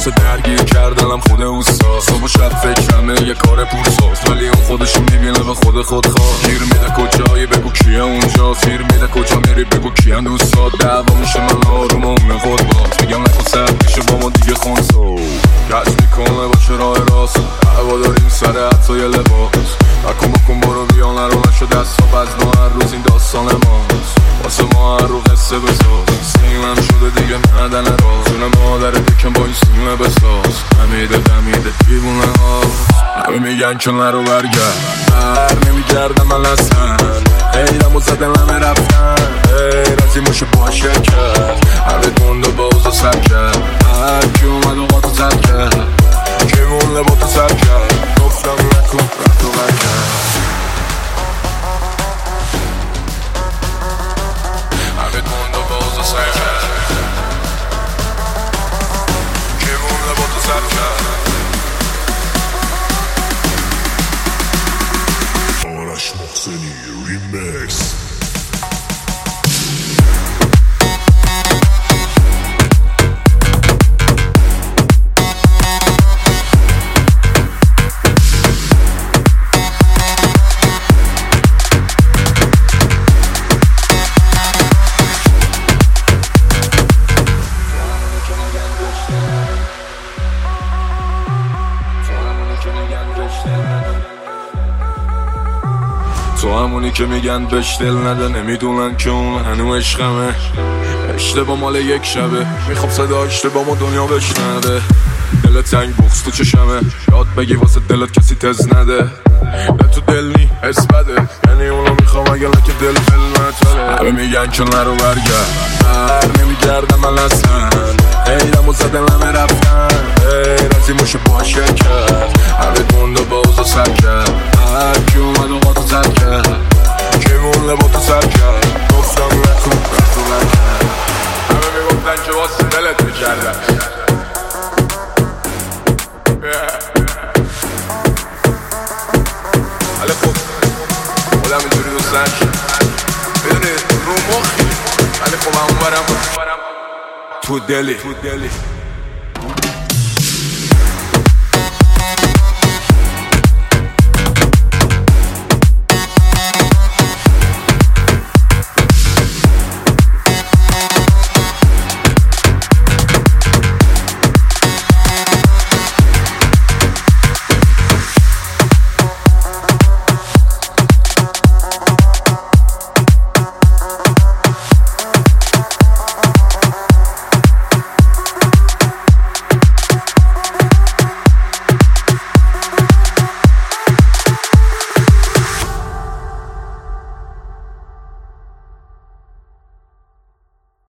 واسه درگیر کردنم خود اوستا. صبح و شب فکرمه یه کار پورساز، ولی اون خودشو میبینه به خود خواه. گیر میده کجایی بگو کیه اونجا، سیر میده کجا میری بگو کیه دوستا. دعوا میشه من آروم و اون خود باز، میگم نکن سرد میشه با ما دیگه خونسا. کش میکنه با چراه راست، هوا داریم سر حتی یه لباس. بکن برو بیا نرو نشو دست ها بزن و هر روز این داستان ماست. واسه ما هر رو قصه بساز، سیمم شده دیگه معدن راز. جون مادر دکم با این سیمه بساز، دمیده دیوونه ها. همه میگن که نرو برگرد، بر نمیگردم من اصلا. خیلم و زدن همه رفتن، غیر از این باشه باشه کرد. همه گنده باز و سر کرد، هر کی اومد و قاطو سر کرد. کی مون لباتو سر کرد، گفتم نکن رفت و برگرد. همه گنده باز و سر کرد، کی مون لباتو سر کرد. آرش محسنی ریمیکس. تو همونی که میگن بهش دل نده، نمیدونن که اون هنو عشقمه. اشتباه مال یک شبه، میخوام صداش با ما دنیا بشنوه. دل تنگ بغض تو چشمه، یاد بگی واسه دلت کسی تز نده. به تو دل نی حس بده، یعنی اونو میخوام اگه لکه دل فلمتره. همه میگن که نرو برگرد، بر نمیگردم من اصلا. خیلم و زدن همه رفتن، غیر از این باشه باشه کرد. همه گنده باز و سر کرد، هر کی اومد و قاطو سر کرد. کی مون لباتو سر کرد، گفتم نکن رفت و برگرد. همه میگفتن که واسه دلت میکردن، ولی خب خودم اینجوری دوست نشد. بدونی رو مخی، ولی خب همون برم تو دلی.